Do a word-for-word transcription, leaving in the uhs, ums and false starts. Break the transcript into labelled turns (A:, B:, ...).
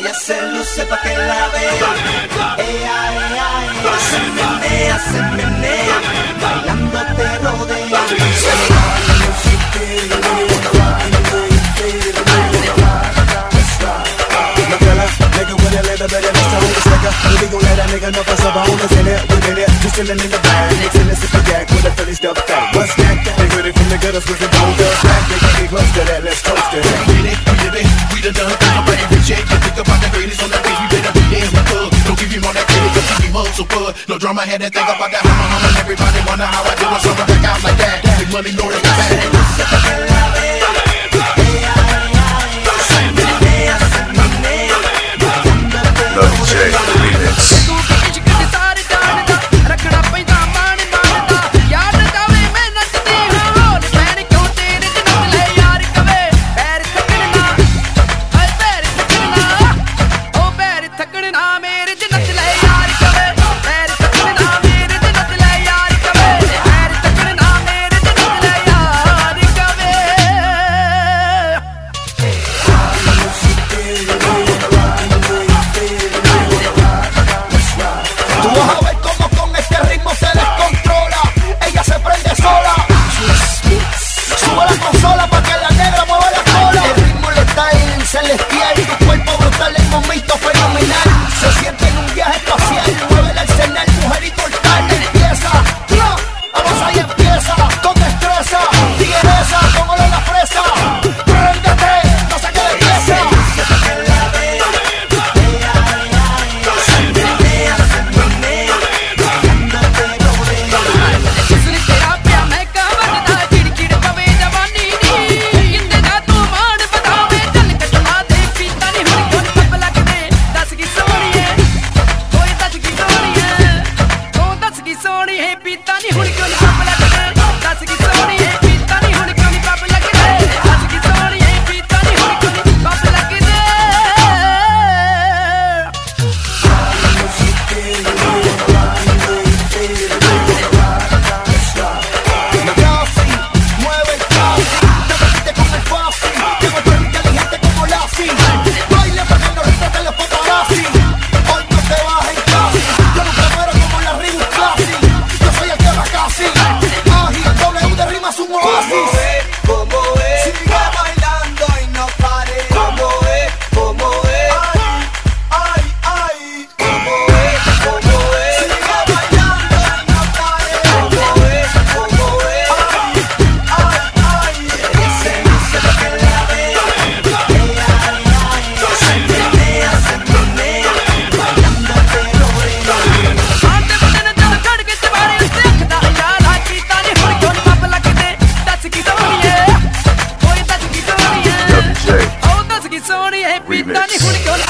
A: Ella se luce pa' que la vea. Ea, ea, ea. Se menea, se menea. Bailando te rodea. Nigga with a little bit of extra on the sticker. We gon' let a nigga know for some bonus in it. We did it, you chillin' in the bag. Mixin' this super yak with a Philly stuff fat. What's that? They heard it from the gutters with the bone girls back. They can get close to that, let's toast it. We did it, we did it, we done done. Nobody rich yet, you think about the greatest on that page. We better be in the club. Don't give him all that credit, cause he be muscle bud. No drama, had to think about that hummer hummer. Everybody wonder how I do when something back out like that. Big money, know it's bad.
B: Love J Remix. Remix.